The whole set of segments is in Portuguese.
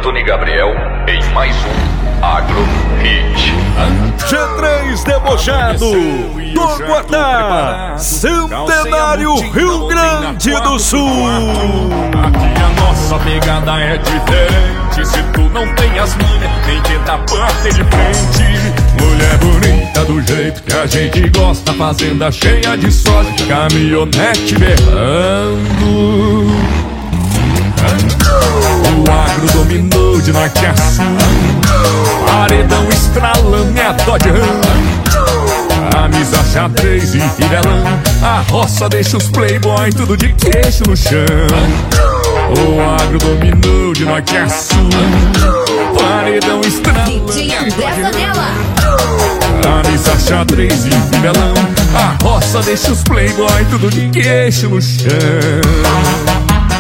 Anthony Gabriel em mais um Agro Hit. G3 debochado, Toguatá, Centenário, Rio Grande do Sul. Aqui a nossa pegada é diferente. Se tu não tem as manhas, nem tenta bater de frente. Mulher bonita do jeito que a gente gosta, fazenda cheia de soja, caminhonete berrando. O agro dominou de norte a sul, paredão estralando e a Dodge Ram, a misa xadrez e fivelão, a roça deixa os playboy tudo de queixo no chão. O agro dominou de norte a sul, paredão estralando e a Dodge Ram, a misa xadrez e fivelão, a roça deixa os playboy tudo de queixo no chão.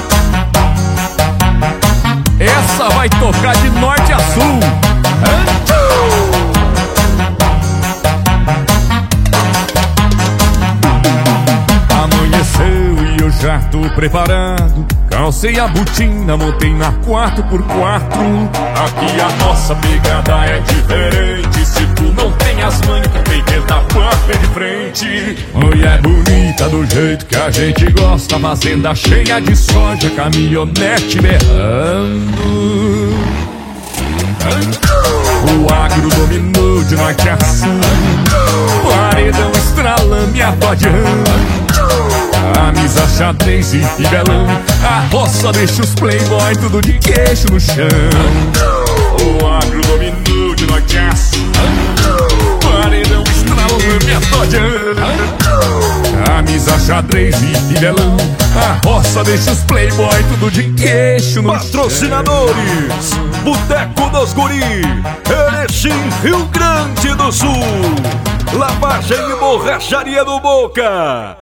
Essa vai tocar de norte a sul. Amanheceu e eu já tô preparado. Calcei a botina, montei na 4x4. Aqui a nossa pegada é diferente. Se tu não tem as manhas, tem que dar papo de frente. Mulher bonita do jeito que a gente gosta, fazenda cheia de soja, caminhonete berrando. O agro dominou de norte a sul, paredão estralando e a Dodge Ram, a misa xadrez e fivelão, a roça deixa os playboy tudo de queixo no chão. O agro dominou de norte a sul, paredão estralando e a Dodge Ram, a misa xadrez e fivelão, a roça deixa os playboy tudo de queixo no chão. Patrocinadores: Boteco dos Guri, Erechim, Rio Grande do Sul, lavagem e borracharia do Boca.